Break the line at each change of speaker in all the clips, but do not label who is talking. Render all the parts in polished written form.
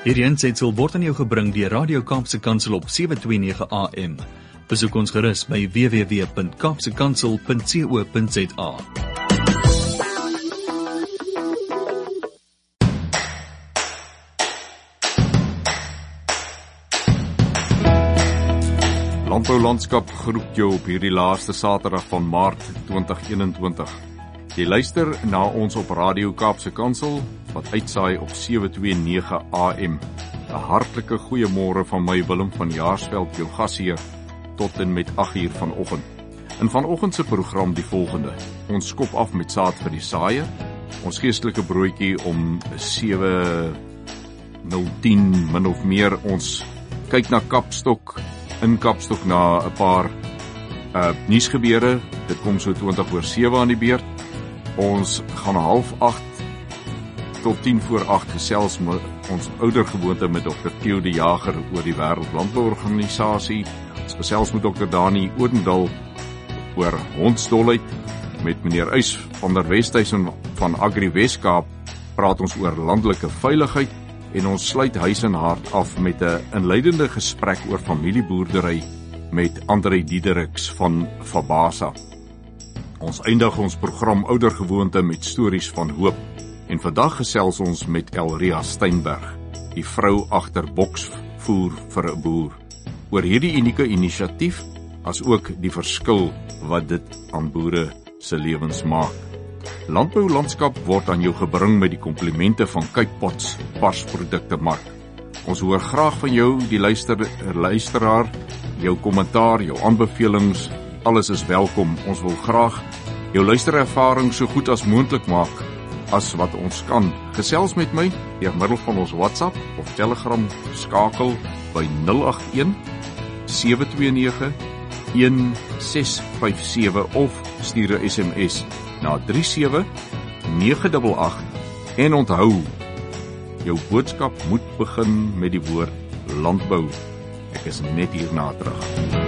Hierdie aansetsel word aan jou gebring deur Radio Kaapse Kansel op 729 AM. Besoek ons gerus by www.kapsekansel.co.za.
Landbou Landskap groet jou op hierdie laaste Saterdag van Maart 2021. Jy luister na ons op Radio Kaapse Kansel, wat uitsaai op 729 AM. 'n Hartlike goeiemôre van my Willem van Jaarsveld, jou gasheer, tot en met 8 uur vanoggend. In vanoggend se program die volgende. Ons skop af met saad vir die saaier, ons geestelike broodjie om 7:10 min of meer. Ons kyk na Kapstok, in Kapstok na 'n paar nuusgebeure. Dit kom so 7:20 aan die beurt. Ons gaan 7:30 tot 7:50 gesels met ons oudergewoonte met Dr. Theo de Jager oor die Wêreld Landbouorganisasie. Ons gesels met Dr. Dani Odendaal oor hondsdolheid. Met meneer Uys van der Westhuizen van Agri Weskaap praat ons oor landelike veiligheid. En ons sluit huis en hart af met 'n inleidende gesprek oor familieboerdery met André Diederiks van Fabasa. Ons eindig ons program oudergewoonte met stories van hoop. En vandag gesels ons met Elria Steinberg, die vrou agter Boksvoer vir 'n boer, oor hierdie unieke inisiatief, as ook die verskil wat dit aan boere se lewens maak. Landbou Landskap word aan jou gebring met die komplimente van Cape Pots varsprodukte mark. Ons hoor graag van jou, die luisteraar, jou kommentaar, jou aanbevelings, alles is welkom. Ons wil graag jou luisterervaring so goed as moontlik maak as wat ons kan. Gesels met my deur middel van ons WhatsApp of Telegram skakel by 081 729 1657 of stuur 'n SMS na 37988 en onthou, jou boodskap moet begin met die woord landbou. Ek is net hierna terug.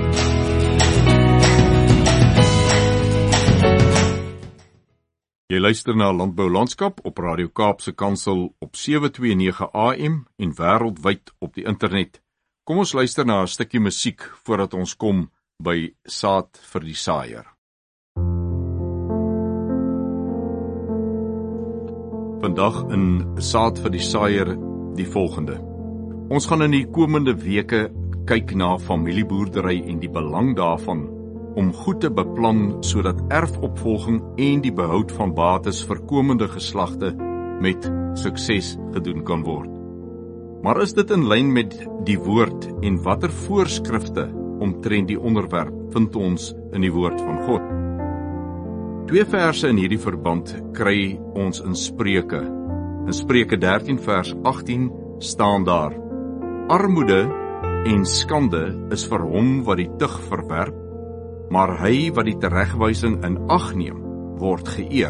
Jy luister na Landbou Landskap op Radio Kaapse Kansel op 729 AM en wêreldwyd op die internet. Kom ons luister na 'n stukkie musiek voordat ons kom by saad vir die saaier. Vandag in saad vir die saaier die volgende. Ons gaan in die komende weke kyk na familieboerdery en die belang daarvan om goed te beplan sodat erfopvolging en die behoud van bates vir komende geslagte met sukses gedoen kan word. Maar is dit in lyn met die woord en watter voorskrifte omtrent die onderwerp vind ons in die woord van God? 2 verse in hierdie verband kry ons in Spreuke. In Spreuke 13 vers 18 staan daar: Armoede en skande is vir hom wat die tug verwerp, maar hy wat die teregwysing in ag neem, word geëer.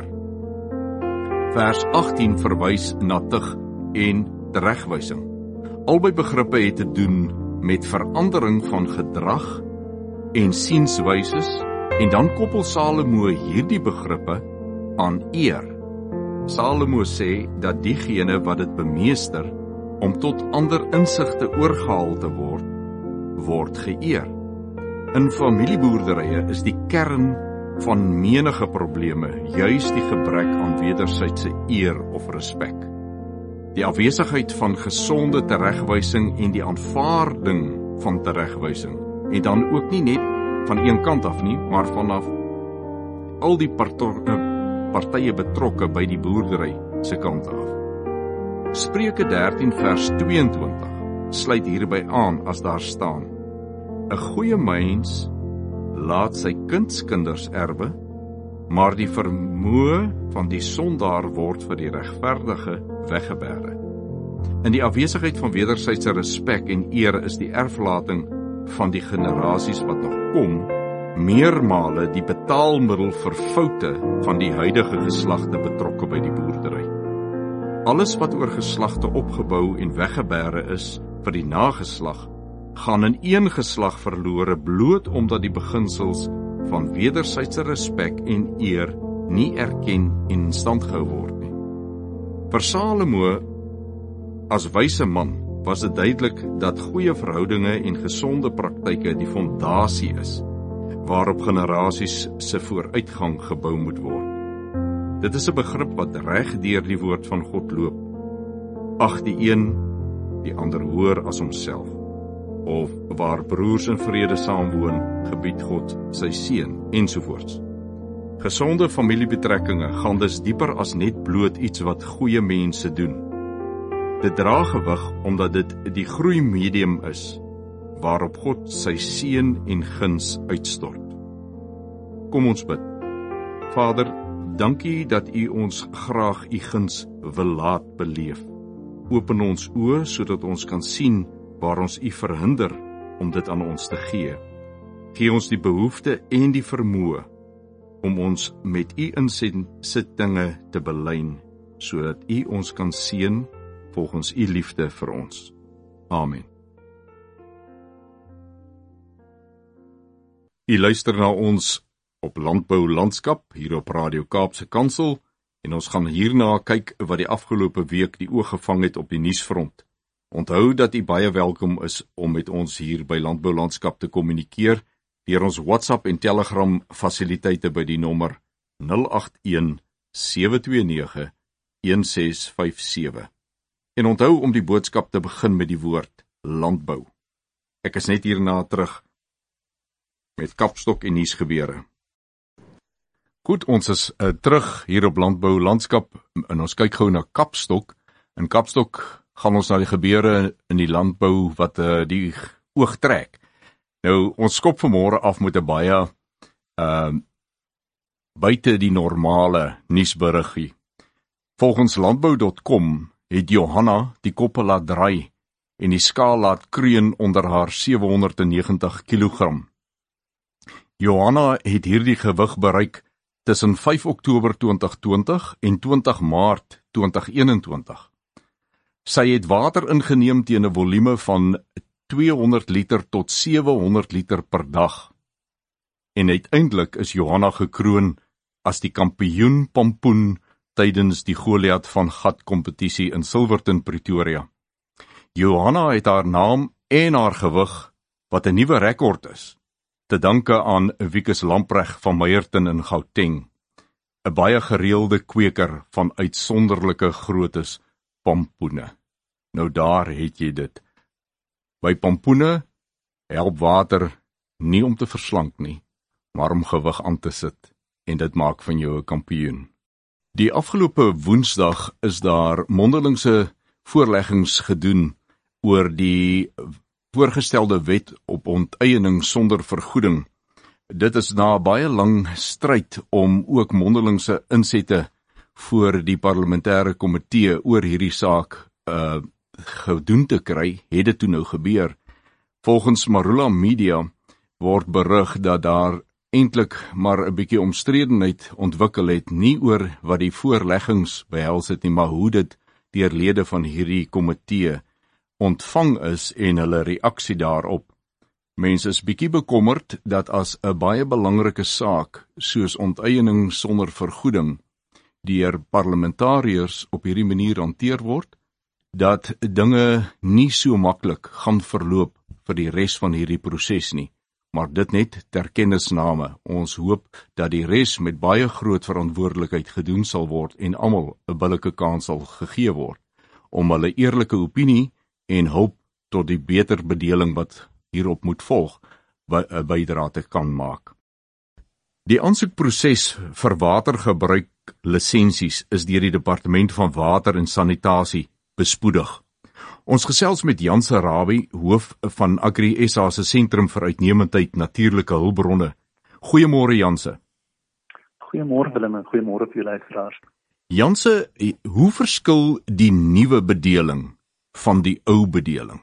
Vers 18 verwys na tug en teregwysing. Albei begrippe het te doen met verandering van gedrag en sienswyses, en dan koppel Salomo hierdie begrippe aan eer. Salomo sê dat diegene wat dit bemeester om tot ander insigte oorgehaal te word, word geëer. In familieboerderye is die kern van menige probleme juis die gebrek aan wederwysige eer of respek. Die afwesigheid van gesonde teregwysing en die aanvaarding van teregwysing, en dan ook nie net van een kant af nie, maar vanaf al die partye betrokke by die boerdery se kant af. Spreuke 13 vers 22 sluit hierby aan as daar staan: 'n goeie mens laat sy kindskinders erwe, maar die vermoë van die sondaar word vir die regverdige weggebere. In die afwesigheid van wederwysige respek en eer is die erflating van die generasies wat nog kom, meermale die betaalmiddel vir foute van die huidige geslagte betrokke by die boerdery. Alles wat oor geslagte opgebou en weggebere is vir die nageslag, gaan in een geslag verlore bloot omdat die beginsels van wederwysige respek en eer nie erken en in stand gehou word nie. Vir Salomo as wyse man was dit duidelik dat goeie verhoudinge en gesonde praktyke die fondasie is, waarop generasies se vooruitgang gebou moet word. Dit is 'n begrip wat reg deur die woord van God loop. Ag die een die ander hoër as homself, of waar broers in vrede saamwoon, gebied God sy seën, ensovoorts. Gesonde familiebetrekkinge gaan dus dieper as net bloot iets wat goeie mense doen. Dit dra gewig omdat dit die groeimedium is, waarop God sy seën en guns uitstort. Kom ons bid. Vader, dankie dat U ons graag U guns wil laat beleef. Open ons oë sodat ons kan sien waar ons U verhinder om dit aan ons te gee. Gee ons die behoefte en die vermoë om ons met U insittinge te belyn, sodat U ons kan seën volgens U liefde vir ons. Amen. U luister na ons op Landbou Landskap hier op Radio Kaapse Kansel en ons gaan hierna kyk wat die afgelope week die oog gevang het op die nuusfront. Onthou dat U baie welkom is om met ons hier by Landbou Landskap te kommunikeer deur ons WhatsApp en Telegram fasiliteite by die nommer 081 729 1657. En onthou om die boodskap te begin met die woord landbou. Ek is net hierna terug met Kapstok en nuusgebeure. Goed, ons is terug hier op Landbou Landskap en ons kyk gou na Kapstok. In Kapstok gaan ons na die gebeure in die landbou wat die oog trek. Nou, ons skop vanmôre af met 'n baie buite die normale nuusberiggie. Volgens landbou.com het Johanna die koppe laat draai en die skaal laat kreun onder haar 790 kg. Johanna het hierdie gewig bereik tussen 5 Oktober 2020 en 20 Maart 2021. Sy het water ingeneem teen 'n volume van 200 liter tot 700 liter per dag. En uiteindelik is Johanna gekroon as die kampioen pampoen tydens die Goliath van Gat kompetisie in Silverton, Pretoria. Johanna het haar naam en haar gewig, wat 'n nuwe rekord is, te danke aan Wikus Lamprecht van Meyerton in Gauteng, 'n baie gereelde kweker van uitsonderlike grootes pampoene. Nou daar het jy dit. By pampoene help water nie om te verslank nie, maar om gewig aan te sit, en dit maak van jou 'n kampioen. Die afgelope Woensdag is daar mondelingse voorleggings gedoen oor die voorgestelde wet op onteiening sonder vergoeding. Dit is na 'n baie lang stryd om ook mondelingse insette voor die parlementêre komitee oor hierdie saak gedoen te kry, het dit toe nou gebeur. Volgens Marula Media word berig dat daar eintlik maar 'n bietjie omstredenheid ontwikkel het, nie oor wat die voorleggings behels het nie, maar hoe dit deur lede van hierdie komitee ontvang is en hulle reaksie daarop. Mense is bietjie bekommerd dat as 'n baie belangrike saak soos onteiening sonder vergoeding deur parlementariërs op hierdie manier hanteer word, dat dinge nie so maklik gaan verloop vir die res van hierdie proses nie, maar dit net ter kennisname. Ons hoop dat die res met baie groot verantwoordelikheid gedoen sal word en almal 'n billike kans sal gegee word om hulle eerlike opinie en hulp tot die beter bedeling wat hierop moet volg, 'n bydrae te kan maak. Die aansoekproses vir watergebruik lisensies is deur die Departement van Water en Sanitasie bespoedig. Ons gesels met Janse Rabie, hoof van Agri SA se Sentrum vir Uitnemendheid Natuurlike Hulpbronne. Goeiemôre Janse.
Goeiemôre Willem en goeiemôre vir julle luisteraars.
Janse, hoe verskil die nuwe bedeling van die ou bedeling?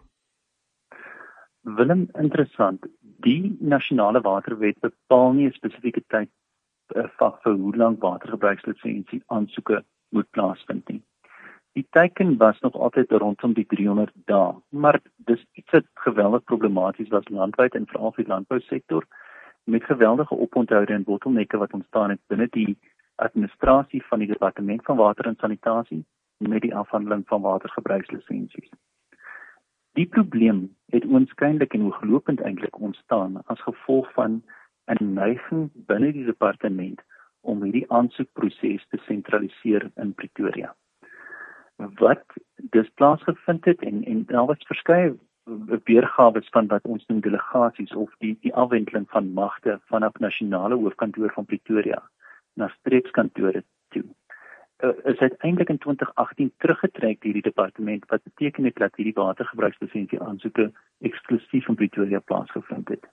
Willem, interessant. Die nasionale waterwet bepaal nie 'n spesifieke tydvak vir hoe lank watergebruikslisensie aansoeke moet plaasvind nie. Die teiken was nog altyd rondom die 300 dae, maar dis iets wat geweldig problematies was landwyd en veral vir die landbousektor, met geweldige oponthouding en bottelnekke wat ontstaan het binne die administrasie van die Departement van Water en Sanitasie met die afhandeling van watergebruikslisensies. Die probleem het oënskynlik en ooglopend eintlik ontstaan as gevolg van 'n neiging binne die departement om hierdie aansoekproses te sentraliseer in Pretoria. Wat dus plaasgevind het en daar was verskeie weergawe van wat ons noem delegasies of die afwenteling van magte vanaf nasionale hoofkantoor van Pretoria na streekskantore toe. Is uiteindelik in 2018 teruggetrek deur die departement, wat beteken het dat hierdie watergebruikslisensie aansoeke eksklusief in Pretoria plaasgevind het.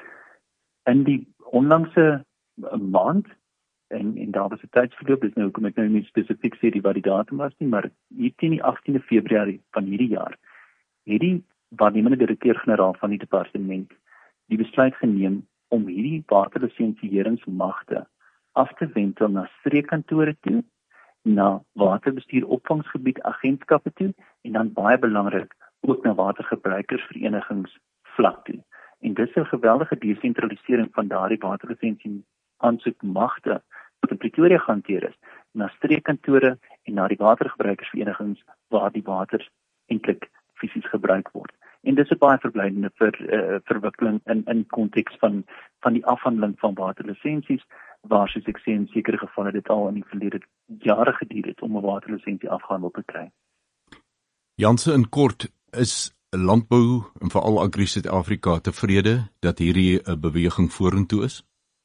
In die onlangse maand en daar was 'n tydsverloop, dis nou hoekom ek nou nie spesifiek sê wat die datum was nie, maar hier teen die 18de Februarie van hierdie jaar het die waarnemende direkteur-generaal van die departement die besluit geneem om hierdie waterlisensieringsmagte af te wentel na streekkantore toe, na waterbestuur-opvangsgebied agentskappe toe en dan baie belangrik ook na watergebruikersverenigings vlak toe. En dis 'n geweldige desentralisering van daardie waterlisensie aansoekmagte wat in Pretoria gehanteer is, na streekkantore en na die watergebruikersverenigings waar die water eintlik fisies gebruik word. En dis 'n baie verblydende verwikkeling in konteks van die afhandeling van waterlisensies, waar soos ek sê in sekere gevalle dit al in die verlede jare geduur het om 'n waterlisensie afgehandel te kry.
Janse, in kort, is landbou en veral Agri Suid-Afrika tevrede dat hierdie 'n beweging vorentoe is?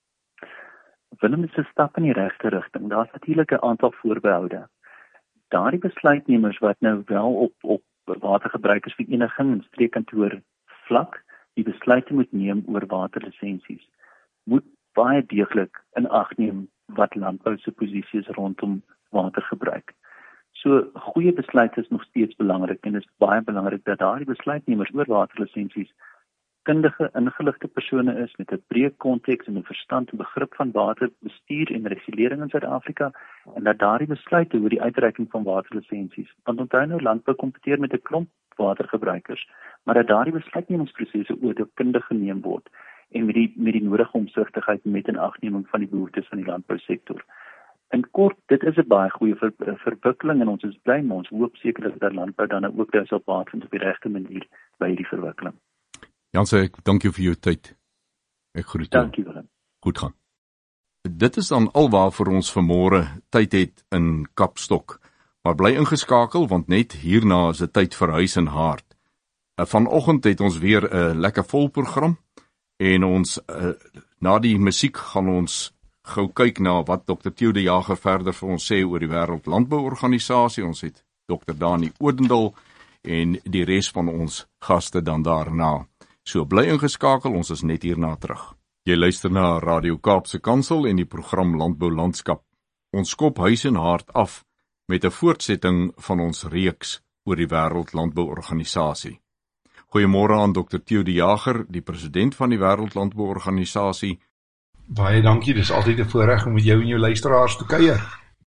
Willem, is 'n stap in die regte rigting. Daar's natuurlik 'n aantal voorbehoude. Daardie besluitnemers wat nou wel op watergebruikersvereniging en streekkantoor vlak die besluite moet neem oor waterlisensies, moet baie deeglik in ag neem wat landbou se posisie is rondom watergebruik. So goeie besluite is nog steeds belangrik en dit is baie belangrik dat daardie besluitnemers oor waterlisensies kundige, ingeligte persone is met 'n breë konteks en 'n verstand en begrip van waterbestuur en regulering in Suid-Afrika en dat daardie besluite oor die uitreiking van waterlisensies, want onthou nou landbou kompeteer met 'n klomp watergebruikers, maar dat daardie besluitnemingsprosesse oordeelkundig geneem word en met die nodige omsigtigheid met inagneming van die behoeftes van die landbousektor. In kort, dit is 'n baie goeie verwikkeling en ons is bly, maar ons hoop sekerlik dat landbou dan ook daar sal baat vind op die regte manier by hierdie verwikkeling.
Janse, ek dank jou vir jou tyd. Ek groet jou.
Dankie Willem.
Goed gaan. Dit is dan alwaar vir ons vanmôre tyd het in Kapstok. Maar bly ingeskakel want net hierna is dit tyd vir Huis en Hart. Vanoggend het ons weer 'n lekker vol program en ons na die musiek gaan ons gou kyk na wat Dr. Theo de Jager verder vir ons sê oor die Wêreld Landbouorganisasie. Ons het Dr. Dani Odendaal en die res van ons gaste dan daarna. So bly ingeskakel, ons is net hierna terug. Jy luister na Radio Kaapse Kansel en die program Landbou Landskap. Ons skop Huis en Hart af met 'n voortsetting van ons reeks oor die Wêreld Landbouorganisasie. Goeiemôre aan Dr. Theo de Jager, die president van die Wêreld Landbouorganisasie.
Baie dankie, dis altyd 'n voorreg om met jou en jou luisteraars te kuier.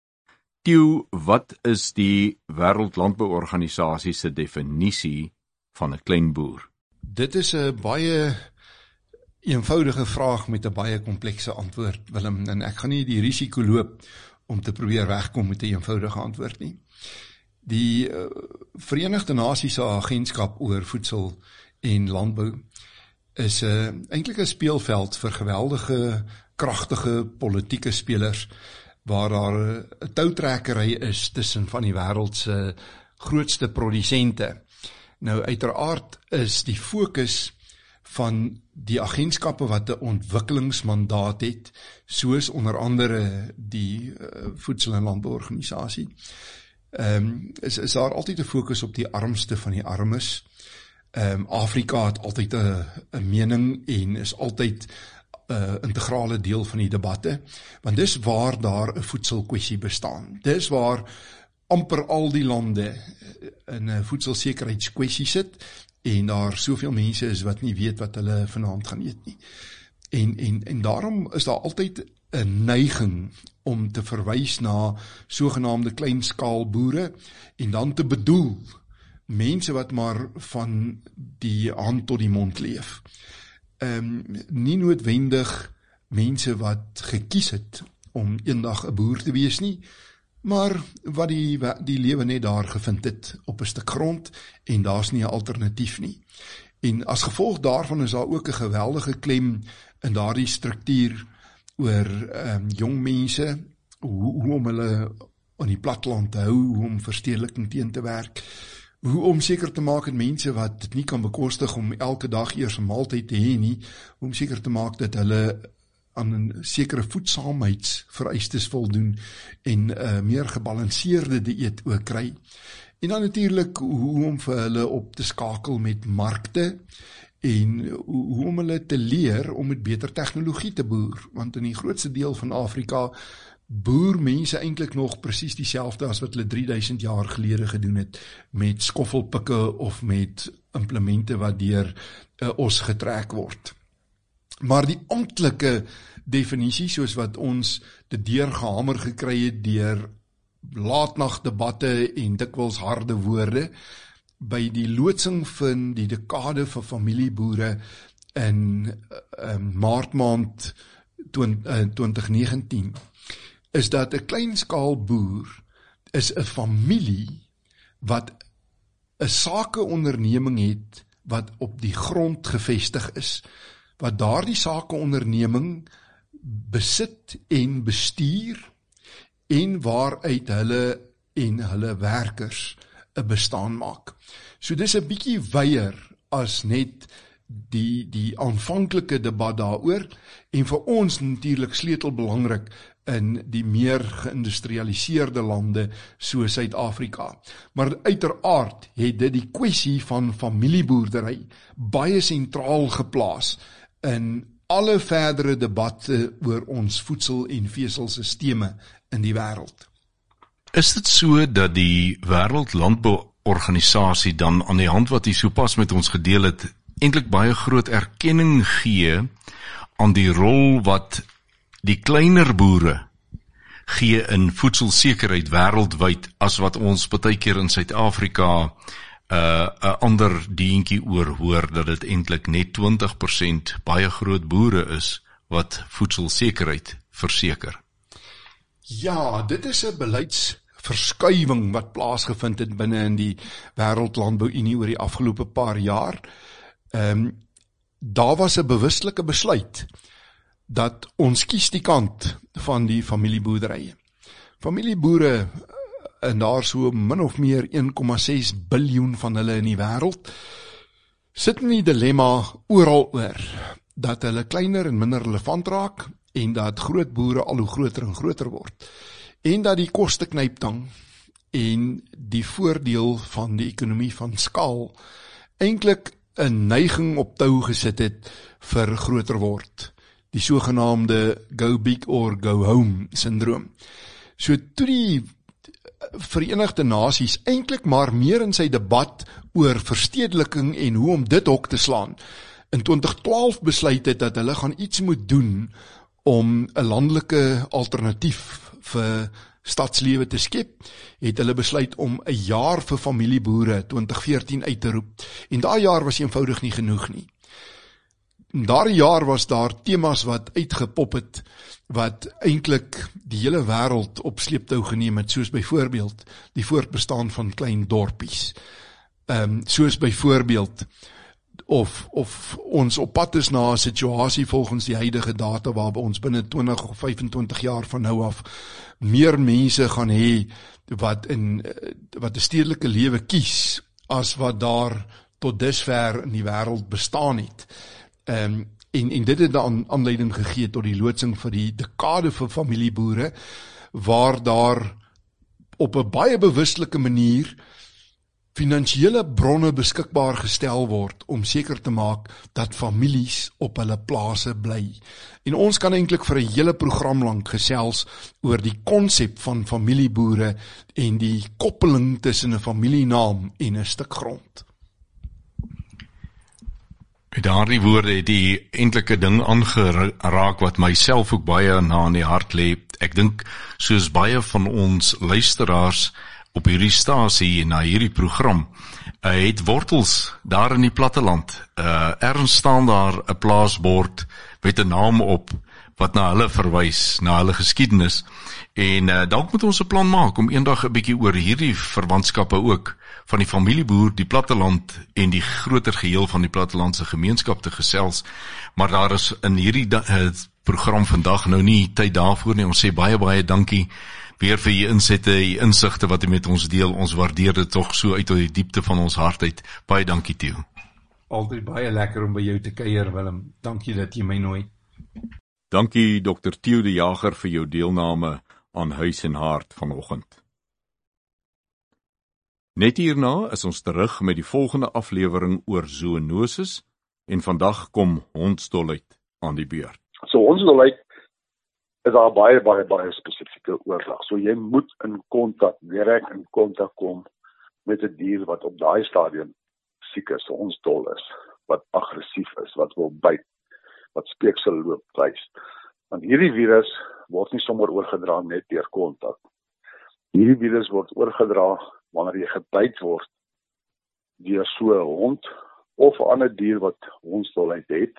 Theo, wat is die Wêreld Landbouorganisasie se definisie van 'n klein boer?
Dit is 'n baie eenvoudige vraag met 'n baie komplekse antwoord, Willem, en ek gaan nie die risiko loop om te probeer wegkom met 'n eenvoudige antwoord nie. Die Verenigde Nasies se agentskap oor voedsel en landbou is eintlik 'n speelveld vir geweldige, kragtige politieke spelers waar daar 'n toutrekkery is tussen van die wêreld se grootste produsente. Nou uiteraard is die fokus van die agentskappe wat 'n ontwikkelingsmandaat het, soos onder andere die Voedsel- en Landbouorganisasie, is daar altyd 'n fokus op die armste van die armes. Afrika het altyd 'n mening en is altyd 'n integrale deel van die debatte, want dis waar daar 'n voedselkwessie bestaan. Dis waar amper al die lande in 'n voedselsekerheidskwessie sit en daar soveel mense is wat nie weet wat hulle vanaand gaan eet nie. En daarom is daar altyd 'n neiging om te verwys na sogenaamde kleinskaalboere en dan te bedoel mense wat maar van die hand tot die mond leef. Nie noodwendig mense wat gekies het om eendag 'n boer te wees nie, maar wat die lewe net daar gevind het op 'n stuk grond en daar's nie 'n alternatief nie. En as gevolg daarvan is daar ook 'n geweldige klem in daardie struktuur oor jong mense, hoe om hulle aan die platteland te hou, hoe om verstedeliking teen te werk, hoe om seker te maak dat mense wat dit nie kan bekostig om elke dag eers 'n maaltyd te hê nie, hoe om seker te maak dat hulle aan 'n sekere voedsaamheidsvereistes voldoen en meer gebalanseerde dieet ook kry. En dan natuurlik hoe om vir hulle op te skakel met markte en hoe om hulle te leer om met beter tegnologie te boer, want in die grootste deel van Afrika boer mense eintlik nog presies dieselfde as wat hulle 3000 jaar gelede gedoen het, met skoffelpikke of met implemente wat deur os getrek word. Maar die amptelike definisie, soos wat ons dit deurgehamer gekry het deur laatnagdebatte en dikwels harde woorde, by die loodsing van die dekade van familieboere in maart maand 2019, is dat 'n kleinskaal boer is 'n familie wat 'n sakeonderneming het wat op die grond gevestig is, wat daardie sakeonderneming besit en bestuur en waaruit hulle en hulle werkers 'n bestaan maak. So dis 'n bietjie wyeer as net die aanvanklike debat daaroor, en vir ons natuurlik sleutelbelangrik in die meer geïndustrialiseerde lande soos Suid-Afrika. Maar uiteraard het dit die kwessie van familieboerdery baie sentraal geplaas in alle verdere debatte oor ons voedsel- en veselstelsels in die wêreld.
Is dit so dat die Wêreldlandbouorganisasie dan aan die hand wat hy sopas met ons gedeel het, eintlik baie groot erkenning gee aan die rol wat die kleiner boere gee in voedselsekerheid wêreldwyd, as wat ons baie keer in Suid-Afrika 'n ander deentjie oor hoor, dat dit eintlik net 20% baie groot boere is wat voedselsekerheid verseker?
Ja, dit is 'n beleidsverskuiwing wat plaasgevind het binne in die Wêreldlandbouunie oor die afgelope paar jaar. Daar was 'n bewuslike besluit dat ons kies die kant van die familieboerderye. Familieboere, en daar so min of meer 1,6 biljoen van hulle in die wêreld, sit in die dilemma oral oor, dat hulle kleiner en minder relevant raak, en dat groot boere al hoe groter en groter word, en dat die kosteknyptang en die voordeel van die ekonomie van skaal eintlik 'n neiging op tou gesit het vir groter word, die sogenaamde go big or go home syndroom. So toe die Verenigde Nasies eintlik maar meer in sy debat oor verstedeliking en hoe om dit hok te slaan, in 2012 besluit het dat hulle gaan iets moet doen om 'n landelike alternatief vir stadslewe te skep, het hulle besluit om 'n jaar vir familieboere 2014 uit te roep. En daai jaar was eenvoudig nie genoeg nie. In daardie jaar was daar temas wat uitgepop het, wat eintlik die hele wêreld op sleeptou geneem het, soos byvoorbeeld die voortbestaan van klein dorpies. Soos byvoorbeeld of ons op pad is na 'n situasie volgens die huidige data waarby ons binne 20 of 25 jaar van nou af meer mense gaan hê wat 'n stedelike lewe kies as wat daar tot dusver in die wêreld bestaan het. En dit het dan aanleiding gegee tot die loodsing vir die dekade vir familieboere, waar daar op 'n baie bewuslike manier finansiële bronne beskikbaar gestel word om seker te maak dat families op hulle plase bly. En ons kan eintlik vir 'n hele program lank gesels oor die konsep van familieboere en die koppeling tussen 'n familienaam en 'n stuk grond.
Met daardie woorde het die eintlike ding aangeraak wat myself ook baie na in die hart lê. Ek dink soos baie van ons luisteraars op hierdie stasie na hierdie program het wortels daar in die platteland. Ergens staan daar 'n plaasbord met 'n naam op wat na hulle verwys, na hulle geskiedenis, En dalk moet ons 'n plan maak om eendag 'n bietjie oor hierdie verwantskappe ook van die familieboer, die platteland en die groter geheel van die plattelandse gemeenskap te gesels. Maar daar is in hierdie program vandag nou nie tyd daarvoor nie. Ons sê baie dankie weer vir u insette, u insigte wat u met ons deel. Ons waardeer dit tog so uit die diepte van ons hart uit. Baie dankie, Theo.
Altyd baie lekker om by jou te kuier, Willem. Dankie dat jy my nooi.
Dankie Dr. Theo de Jager vir jou deelname aan Huis en Hart vanoggend. Net hierna is ons terug met die volgende aflewering oor zoonoses en vandag kom hondsdolheid aan die beurt.
So hondsdolheid is daar baie spesifieke oordrag. So jy moet direk in kontak kom met 'n dier wat op daai stadium siek is, hondsdol is, wat aggressief is, wat wil byt, wat speeksel loop wys. Want hierdie virus word nie sommer oorgedra net deur kontak. Hierdie virus word oorgedra wanneer jy gebyt word deur so 'n hond of 'n ander dier wat hondsdolheid het.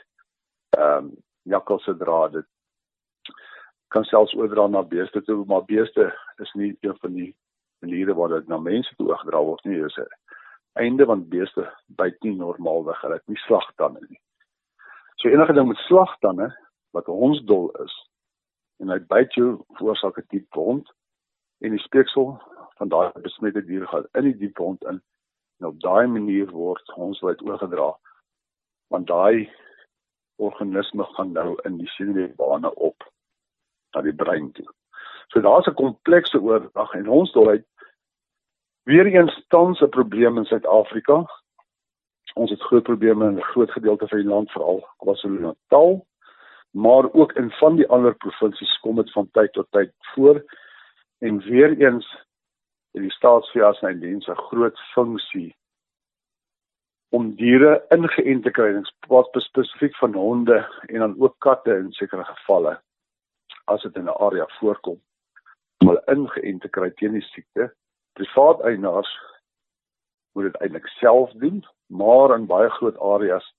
Jakkals dra dit. Kan selfs oordra na beeste toe, maar beeste is nie een van die maniere waar dit na mense toe oorgedra word nie. Dis 'n einde, want beeste byt nie normaalweg, hulle het nie slagtande nie. So enige ding met slagtande wat hondsdol is en hy byt jou, veroorsaak 'n diep wond en die speeksel van daai besmette dier gaan in die diep wond in en op daai manier word hondsdolheid oorgedra, want daai organisme gaan nou in die senuweebane op na die brein toe. So daar's 'n komplekse oordrag en hondsdolheid weer eens tans 'n probleem in Suid-Afrika. Ons het groot probleme in 'n groot gedeelte van die land, veral KwaZulu-Natal, maar ook in van die ander provinsies kom dit van tyd tot tyd voor. En weer eens het die staatsveeartsenydiens 'n groot funksie om diere ingeënt te kry, spesifiek van honde en dan ook katte in sekere gevalle, as dit in 'n area voorkom, om hulle ingeënt te kry teen die siekte. Privaat eienaars moet dit eintlik self doen, maar in baie groot areas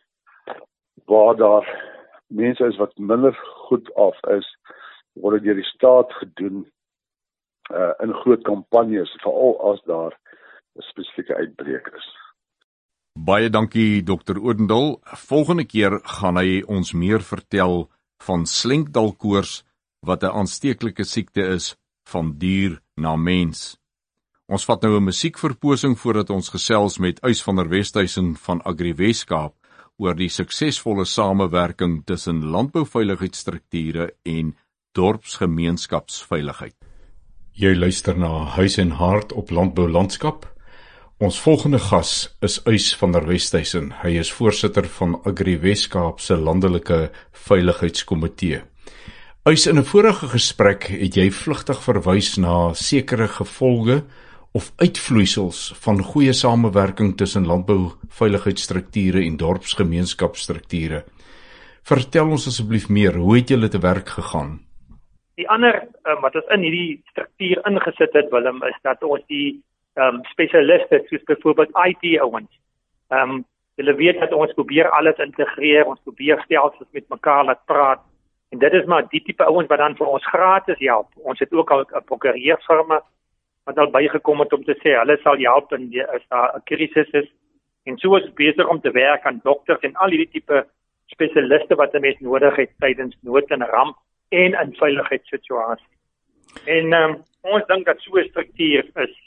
waar daar mense is wat minder goed af is, word dit deur die staat gedoen in groot kampanjes, veral as daar 'n spesifieke uitbreek is.
Baie dankie Dr. Odendaal. Volgende keer gaan hy ons meer vertel van slenkdalkoors wat 'n aansteeklike siekte is van dier na mens. Ons vat nou 'n musiekverposing voordat ons gesels met Uys van der Westhuizen van Agri Weskaap oor die suksesvolle samewerking tussen landbouveiligheidsstrukture en dorpsgemeenskapsveiligheid. Jy luister na Huis en Hart op Landbou Landskap. Ons volgende gas is Uys van der Westhuizen. Hy is voorsitter van Agri Weskaap se landelike veiligheidskomitee. Uys, in 'n vorige gesprek het jy vlugtig verwys na sekere gevolge of uitvloeisels van goeie samewerking tussen landbouveiligheidsstrukture en dorpsgemeenskapsstrukture. Vertel ons asseblief meer, hoe het julle te werk gegaan?
Die ander wat ons in hierdie struktuur ingesit het, Willem, is dat ons die spesialiste, soos byvoorbeeld IT-ouens, hulle weet dat ons probeer alles integreer, ons probeer stelsels met mekaar laat praat, en dit is maar die tipe ouens wat dan vir ons gratis help. Ons het ook al 'n prokureursfirma wat al bygekom het om te sê, hulle sal help as daar 'n krisis is, en so is besig om te werk aan dokters en al die tipe spesialiste wat 'n mens nodig het tydens nood en ramp en in veiligheidssituasies. En ons dink dat so 'n struktuur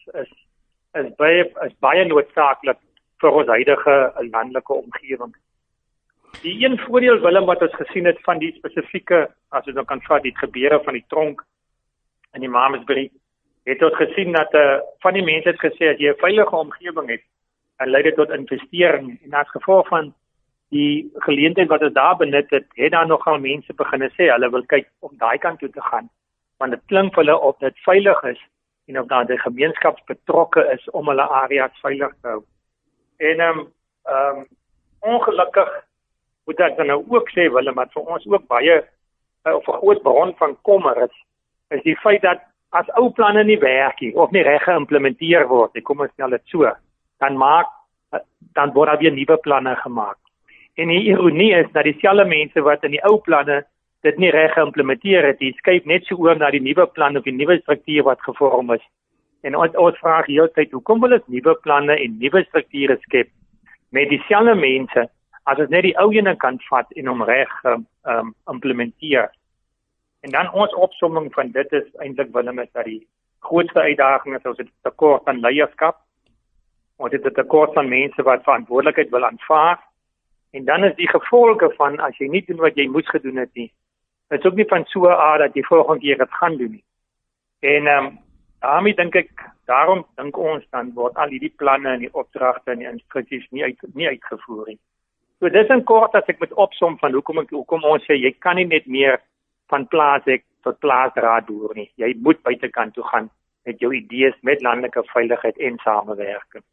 is baie noodsaaklik vir ons huidige landelike omgewing. Die een voordeel, Willem, wat ons gesien het van die spesifieke, as ons nou kan vat, die gebeure van die tronk in die Mamasbury, het ons gesien dat van die mense het gesê, as jy 'n veilige omgewing het, dan lei dit tot investering. En as gevolg van die geleentheid wat ons daar benut het, het daar nogal mense begin sê, hulle wil kyk om daai kant toe te gaan. Want dit klink vir hulle of dit veilig is, en of daar die gemeenskap betrokke is om hulle areas veilig te hou. En ongelukkig moet ek dan nou ook sê, Willem, wat vir ons ook baie, of 'n groot bron van kommer is die feit dat as ou planne nie werk nie, of nie reg geïmplementeer word, kom ons stel dit so, dan word daar weer nuwe planne gemaak. En die ironie is dat dieselfde mense wat in die ou planne dit nie reg geïmplementeer het. Jy skuif net so oor na die nuwe plan of die nuwe struktuur wat gevorm is. En ons vraag heeltyd, hoekom wil ons nuwe planne en nuwe strukture skep met dieselfde mense as ons net die ou ene kan vat en hom reg implementeer. En dan ons opsomming van dit is eintlik Willem is dat die grootste uitdaging is ons het tekort aan leierskap. Ons het 'n tekort aan mense wat verantwoordelikheid wil aanvaar. En dan is die gevolge van as jy nie doen wat jy moes gedoen het nie. Dit is ook nie van so 'n aard dat jy volgende keer dit gaan doen nie. En daarom dink ons dan word al hierdie planne en die opdragte en die instruksies nie uitgevoer nie. So dis in kort as ek met opsom van hoekom ons sê jy kan nie net meer van plaashek tot plaasraad boer nie. Jy moet buitekant toe gaan met jou idees met landelike veiligheid en samewerking.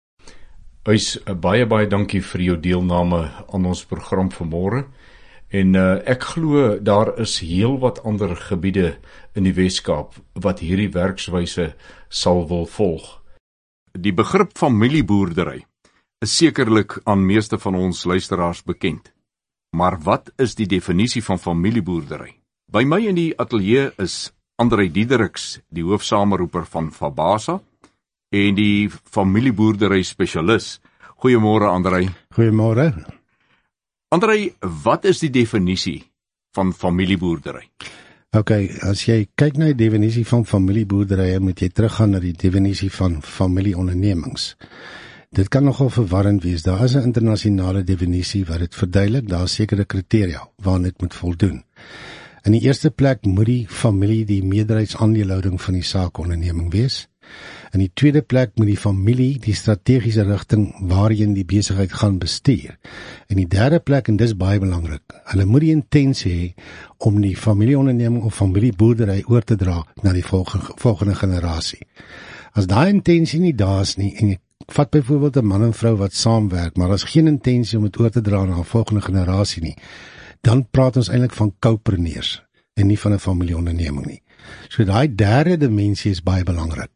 Baie dankie vir jou deelname aan ons program vanmôre. En ek glo daar is heel wat ander gebiede in die Weskaap wat hierdie werkswyse sal wil volg. Die begrip familieboerdery is sekerlik aan meeste van ons luisteraars bekend. Maar wat is die definisie van familieboerdery? By my in die ateljee is Andrei Diedericks, die hoofsameroeper van Fabasa en die familieboerdery spesialis. Goeiemôre Andrei.
Goeiemôre.
Andrei, wat is die definisie van familieboerdery?
As jy kyk na die definisie van familieboerdery, moet jy teruggaan na die definisie van familieondernemings. Dit kan nogal verwarrend wees. Daar is 'n internasionale definisie wat dit verduidelik. Daar is sekere kriteria waaraan dit moet voldoen. In die eerste plek moet die familie die meerderheidsaandeelhouding van die saakonderneming wees. In die tweede plek moet die familie die strategiese rigting waarheen die besigheid gaan bestuur. In die derde plek, en dis baie belangrik, hulle moet die intensie hê om die familieonderneming of familieboerdery oor te dra na die volgende generasie. As daai intensie nie daar is nie, en jy vat byvoorbeeld 'n man en vrou wat saamwerk, maar as geen intensie om dit oor te dra na 'n volgende generasie nie, dan praat ons eintlik van co-preneurs en nie van 'n familieonderneming nie. So daai derde dimensie is baie belangrik.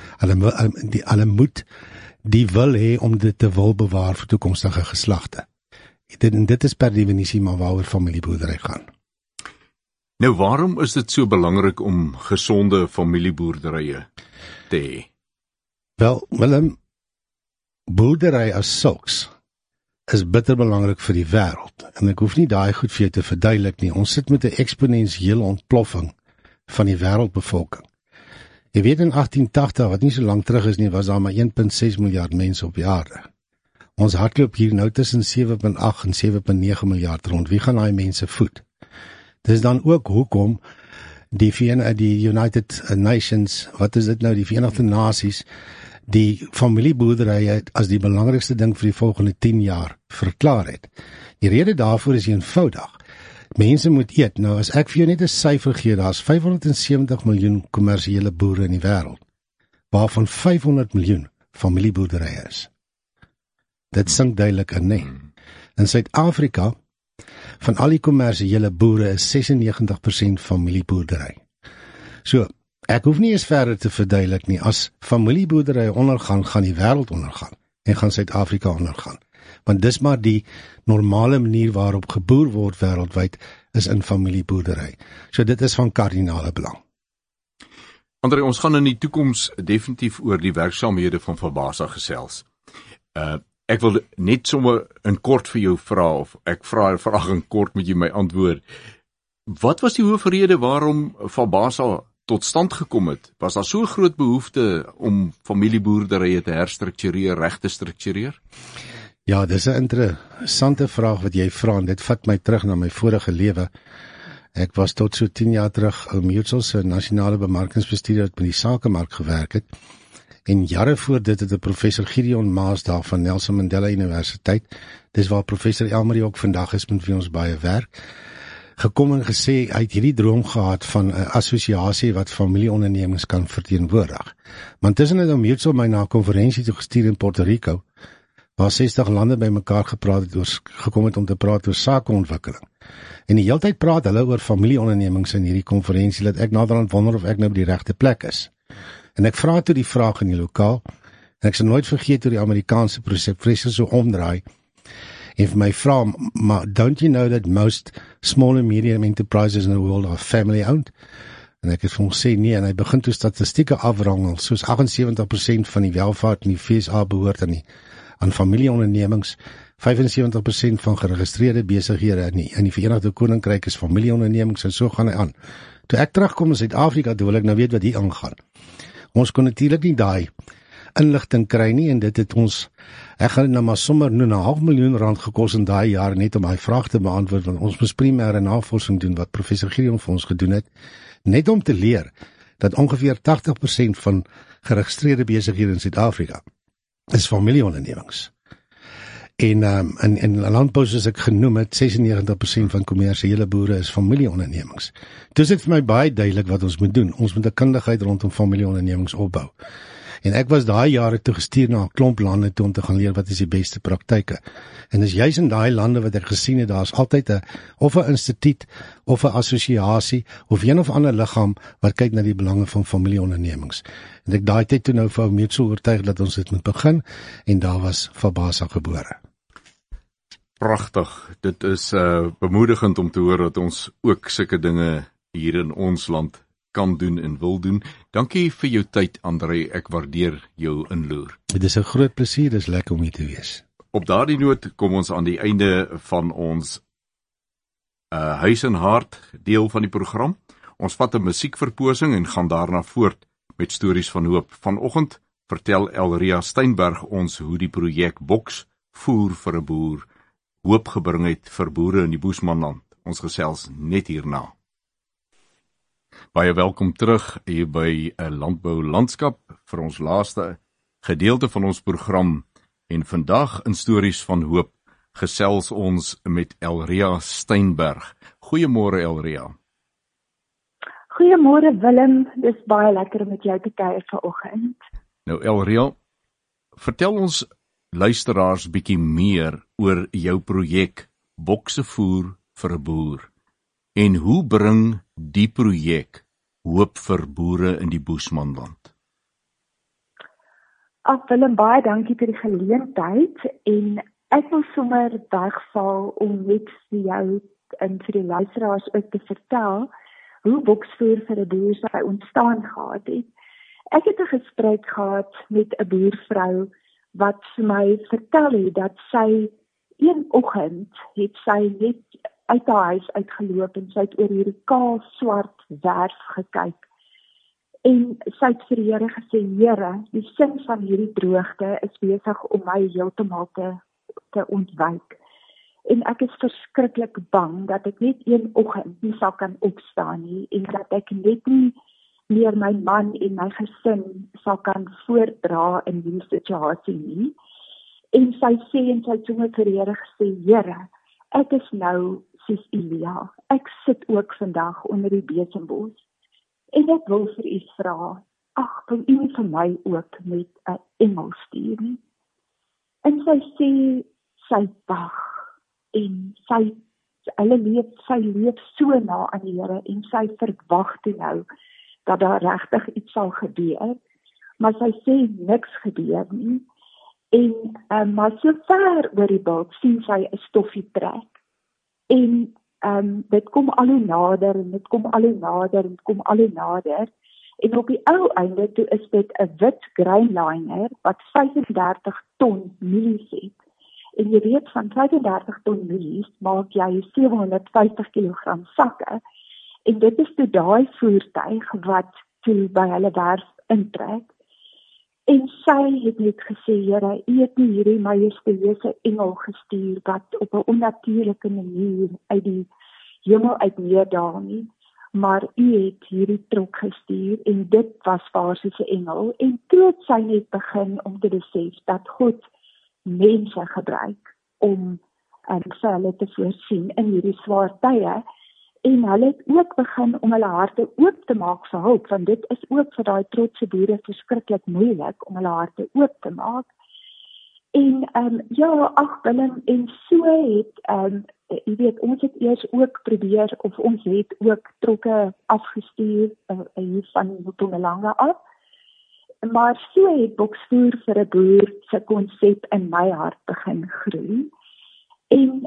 Hulle moet die wil hê om dit te wil bewaar vir toekomstige geslagte. Dit is per definisie maar waaroor familieboerdery gaan.
Nou, waarom is dit so belangrik om gesonde familieboerderye te hê?
Wel, Willem, boerdery as sulks is bitter belangrik vir die wêreld. En ek hoef nie daai goed vir jou te verduidelik nie. Ons sit met 'n eksponensiële ontploffing van die wêreldbevolking. Jy weet in 1880, wat nie so lank terug is nie, was daar maar 1.6 miljard mense op die aarde. Ons hardloop hier nou tussen 7.8 en 7.9 miljard rond. Wie gaan daai mense voed? Dis dan ook hoekom die United Nations, wat is dit nou, die Verenigde Nasies, die familieboerdery as die belangrikste ding vir die volgende 10 jaar verklaar het. Die rede daarvoor is eenvoudig. Mense moet eet. Nou as ek vir jou net 'n syfer gee, daar's 570 miljoen kommersiële boere in die wêreld, waarvan 500 miljoen familieboerderye is. Dit sink duidelik in, nee. In Suid-Afrika, van al die kommersiële boere is 96% familieboerdery. So, ek hoef nie eens verder te verduidelik nie, as familieboerdery ondergaan, gaan die wêreld ondergaan en gaan Suid-Afrika ondergaan. Want dis maar die normale manier waarop geboer word wêreldwyd is in familieboerdery. So dit is van kardinale belang.
Andrei, ons gaan in die toekoms definitief oor die werksaamhede van Fabasa gesels. Ek wil net sommer in kort vir jou vra, of ek vra 'n vraag in kort met jy my antwoord. Wat was die hoofrede waarom Fabasa tot stand gekom het? Was daar so groot behoefte om familieboerderye te herstruktureer, reg te struktureer?
Ja, dis 'n interessante vraag wat jy vra, en dit vat my terug na my vorige lewe. Ek was tot so 10 jaar terug Mutual se nasionale bemarkingsbestuurder wat met die sakemark gewerk het. En jare voor dit het 'n professor Gideon Maas daar van Nelson Mandela Universiteit, dis waar professor Elmarie ook vandag is, met wie ons baie werk, gekom en gesê, hy het hierdie droom gehad van 'n assosiasie wat familieondernemings kan verteenwoordig. Want tussen het Mutual my na 'n konferensie toe gestuur in Puerto Rico, waar 60 lande by mekaar gekom het om te praat oor sakeontwikkeling. En die hele tyd praat hulle oor familieondernemings in hierdie konferensie, dat ek naderhand wonder of ek nou op die regte plek is. En ek vra toe die vraag in die lokaal, en ek sal nooit vergeet hoe die Amerikaanse professor so omdraai, en vir my vra, maar don't you know that most small and medium enterprises in the world are family owned? En ek het vir hom gesê nee, en hy begin toe statistieke afrangel, soos 78% van die welvaart in die VSA behoort aan familieondernemings, 75% van geregistreerde besighede in die Verenigde Koninkryk is familieondernemings, en so gaan hy aan. Toe ek terugkom in Suid-Afrika, toe wil ek nou weet wat hier aangaan. Ons kon natuurlik nie daai inligting kry nie, en dit het ons, ek gaan nou maar sommer nou R500,000 gekos in daai jaar, net om hy vraag te beantwoord, want ons moes primêre navorsing doen, wat professor Gideon vir ons gedoen het, net om te leer, dat ongeveer 80% van geregistreerde besighede in Suid-Afrika is familieondernemings. En in landbou, soos ek genoem het, 96% van kommersiële boere is familieondernemings. Dus dit vir my baie duidelik wat ons moet doen. Ons moet 'n kundigheid rondom familieondernemings opbou. En ek was daai jare toe gestuur na 'n klomp lande toe om te gaan leer wat is die beste praktyke. En dis juis in daai lande wat ek gesien het, daar's altyd 'n instituut of 'n assosiasie of een of ander liggaam wat kyk na die belange van familieondernemings. En ek daai tyd toe nou vir Mitchell oortuig dat ons dit moet begin, en daar was Fabasa gebore.
Pragtig, dit is bemoedigend om te hoor dat ons ook sulke dinge hier in ons land kan doen en wil doen. Dankie vir jou tyd, André, ek waardeer jou inloer.
Dit is 'n groot plesier, dis lekker om hier te wees.
Op daardie noot kom ons aan die einde van ons Huis en Hart deel van die program. Ons vat 'n musiekverposing en gaan daarna voort met stories van hoop. Vanoggend vertel Elria Steinberg ons hoe die projek Boks Voer vir 'n Boer hoop gebring het vir boere in die Boesmanland. Ons gesels net hierna. Baie welkom terug hier by 'n Landbou Landskap vir ons laaste gedeelte van ons program, en vandag in Stories van Hoop gesels ons met Elria Steinberg. Goeiemôre Elria.
Goeiemôre Willem, dis baie lekker om met jou te kuier vanoggend.
Nou Elria, vertel ons luisteraars bietjie meer oor jou projek Bokse Voer vir 'n Boer. En hoe bring die projek hoop vir boere in die Boesmanland?
Willem, baie dankie vir die geleentheid, en ek wil sommer wegval om net vir jou en vir die luisteraars ook te vertel hoe Boksvoer vir 'n Boer sy ontstaan gehad het. Ek het 'n gesprek gehad met 'n boervrou wat vir my vertel het dat sy een oggend het sy net uit haar huis uitgeloop en sy het oor hierdie kaal swart werf gekyk. En sy het vir die Here gesê, Here, die sin van hierdie droogte is besig om my heeltemal te ontwyk. En ek is verskriklik bang dat ek net een oggend nie sal kan opstaan nie, en dat ek net nie meer my man en my gesin sal kan voordra in die situasie nie. En sy sê, en sy het sommer vir die Here gesê, Here, ek is nou soos Elia. Ek sit ook vandag onder die besembos. En ek wil vir u vra, wil u nie vir my ook met 'n engel stuur nie? En sy sê, sy wag, en sy leef so na aan die Here, en sy verwag toe nou, dat daar regtig iets sal gebeur, maar sy sê niks gebeur nie, en maar so ver oor die bult sien sy 'n stoffie trek, en dit kom al hoe nader, en dit kom al hoe nader, en dit kom al hoe nader, en op die ou einde toe is dit 'n wit grainliner, wat 35 ton mielies het, en jy weet, van 35 ton mielies maak jy 750 kg sakke, en dit is toe daai voertuig wat toe by hulle werf intrek. En sy het net gesê, Here, u het nie hierdie majestueuse engel gestuur wat op 'n onnatuurlike manier uit die hemel uit neerdaal nie, maar u het hierdie trok gestuur, en dit was vir haar soos 'n engel. En toe het sy net begin om te besef dat God mense gebruik om vir hulle te voorsien in hierdie swaar tye. En hulle het ook begin om hulle harte oop te maak vir hulp, want dit is ook vir daai trotse boere verskriklik moeilik om hulle harte oop te maak. En Willem, en so het, jy weet, ons het eers ook probeer, of ons het ook trokke afgestuur hier van Mpumalanga af, maar so het Boksvoer vir 'n Boer se konsep in my hart begin groei. En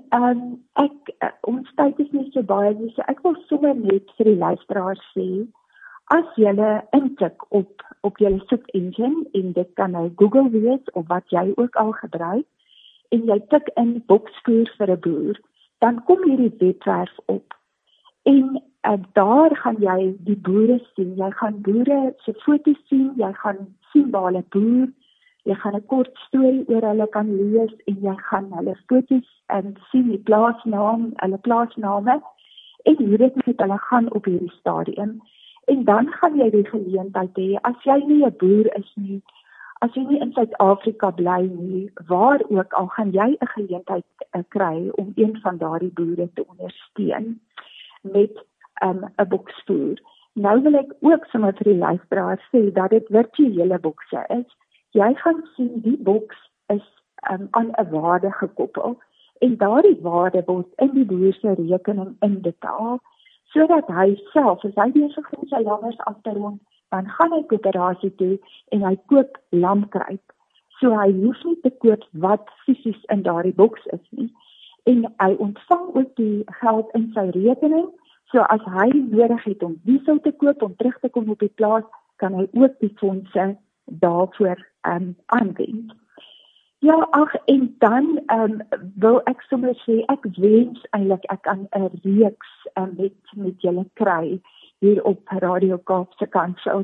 ons tyd is nie so baie, so ek wil sommer net vir die luisteraars sê, as julle intik op julle soek engine, en dit kan nou Google wees, of wat jy ook al gebruik, en jy tik in boksvoer vir 'n boer, dan kom hierdie webwerf op. En daar gaan jy die boere sien, jy gaan boere se foto's sien, jy gaan sien waar hulle boer, jy gaan 'n kort storie oor hulle kan lees, en jy gaan hulle foto's sien, die plaasnaam, hulle plaasname, en hoe dit met hulle gaan op hierdie stadium. En dan gaan jy die geleentheid hê, as jy nie 'n boer is nie, as jy nie in Suid-Afrika bly nie, waar ook al, gaan jy 'n geleentheid kry om een van daardie boere te ondersteun met 'n boksvoer. Nou wil ek ook sommer vir die luisteraars sê dat dit virtuele bokse is. Jy gaan sien die boks is aan 'n waarde gekoppel, en daardie waarde word in die boer se rekening inbetaal, sodat hy self, as hy besig is om sy lammers af te rond, dan gaan hy koöperasie toe en hy koop lamkruip. So hy hoef nie te koop wat fisies in daardie boks is nie. En hy ontvang ook die geld in sy rekening, so as hy nodig het om diesel te koop om terug te kom op die plaas, kan hy ook die fondse daarvoor aanwend. Ja, en dan wil ek sommer sê, ek wens eintlik ek kan 'n reeks met julle kry hier op Radio Kaapse Kansel,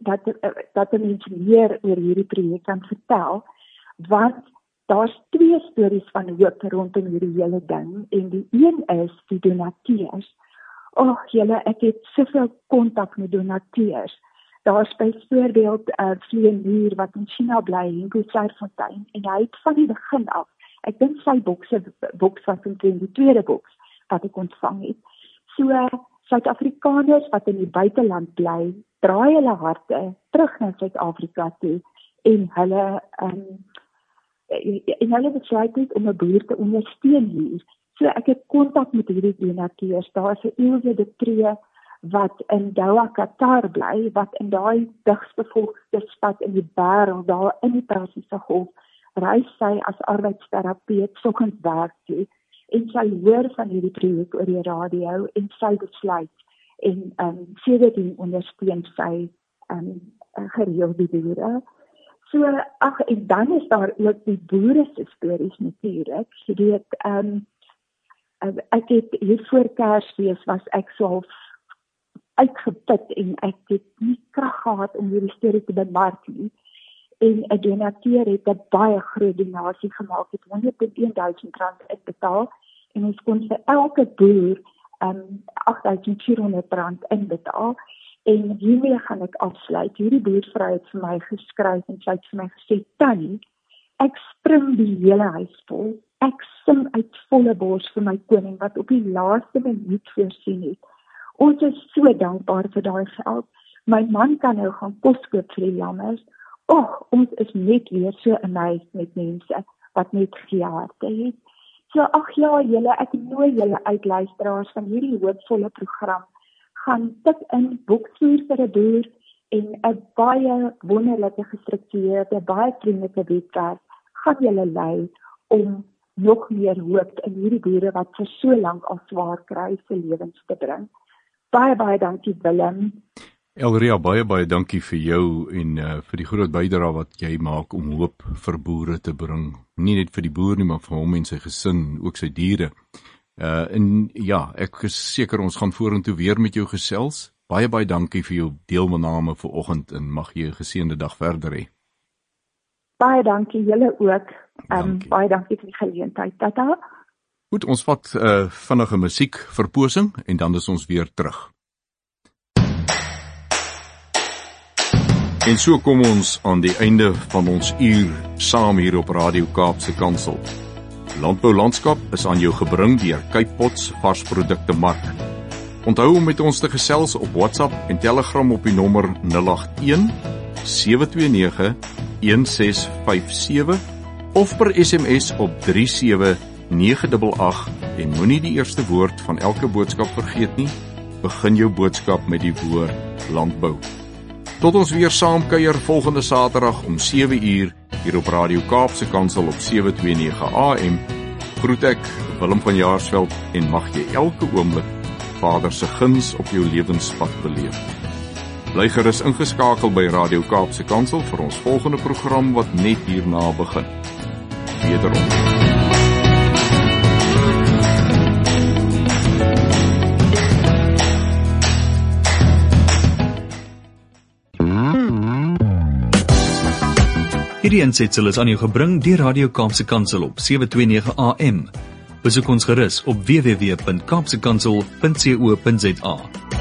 dat 'n mens meer oor hierdie projek kan vertel, want daar's 2 stories van hoop rondom hierdie hele ding, en die een is die donateurs. Julle, ek het soveel kontak met donateurs. Daar's byvoorbeeld Vleenmuur wat in China bly, Henko Serfontein, en hy het van die begin af, ek dink sy boks was omtrent die tweede boks wat ek ontvang het. So, Suid-Afrikaners wat in die buiteland bly, draai hulle harte terug na Suid-Afrika toe, en hulle besluit net om 'n boer te ondersteun hier. So ek het kontak met hierdie donateurs. Daar's 'n Ilse de Tree wat in Doha, Qatar bly, wat in daai digsbevolkte stad in die wêreld, daar in die Persiese Golf, reis sy as arbeidsterapeut soggens werk toe, en sy hoor van hierdie projek oor die radio, en sy besluit, en sedertdien ondersteun sy gereeld die boere. So, en dan is daar ook die boere se stories natuurlik. Jy weet, ek het hier voor Kersfees was ek so uitgeput, en ek het nie krag gehad om hierdie storie te bemark nie. En 'n donateur het 'n baie groot donasie gemaak, het R101,000 inbetaal, en ons kon vir elke boer R8,400 inbetaal. En hiermee gaan ek afsluit. Hierdie boervrou het vir my geskryf en sy het vir my gesê, Tannie, ek spring die hele huis vol. Ek sing uit volle bors vir my koning wat op die laaste minuut voorsien het. Ons is so dankbaar vir daai geld. My man kan nou gaan kos koop vir die lammers. Ons is net weer so amazed met mense wat net geharte het. So, julle, ek nooi julle uitluisteraars van hierdie hoopvolle program, gaan tik in boksvoer vir 'n boer, en 'n baie wonderlike gestruktureerde, baie vriendelike webwerf gaan julle lei om nog meer hoop in hierdie boere wat vir so lank al swaar kry se lewens te bring. Baie dankie Willem.
Elria, baie dankie vir jou en vir die groot bydrae wat jy maak om hoop vir boere te bring. Nie net vir die boer nie, maar vir hom en sy gesin, ook sy diere. En ja, ek is seker ons gaan vorentoe weer met jou gesels. Baie dankie vir jou deelname vanoggend en mag jy 'n geseënde dag verder hê.
Baie dankie julle ook. Baie dankie vir die geleentheid. Tata.
Goed, ons vat vinnige musiekverposing en dan is ons weer terug. En so kom ons aan die einde van ons uur saam hier op Radio Kaapse Kansel. Landbou Landskap is aan jou gebring deur Cape Pots varsprodukte mark. Onthou om met ons te gesels op WhatsApp en Telegram op die nommer 081 729 1657 of per SMS op 37988 en moenie die eerste woord van elke boodskap vergeet nie. Begin jou boodskap met die woord landbou. Tot ons weer saam kuier volgende Saterdag om 7 uur hier op Radio Kaapse Kansel op 729 AM groet ek Willem van Jaarsveld en mag jy elke oomblik Vader se guns op jou lewenspad beleef. Bly gerus ingeskakel by Radio Kaapse Kansel vir ons volgende program wat net hierna begin. Wederom.
Hierdie aansetsel is aan jou gebring deur Radio Kaapse Kansel op 729 AM. Besoek ons gerus op www.kaapsekansel.co.za.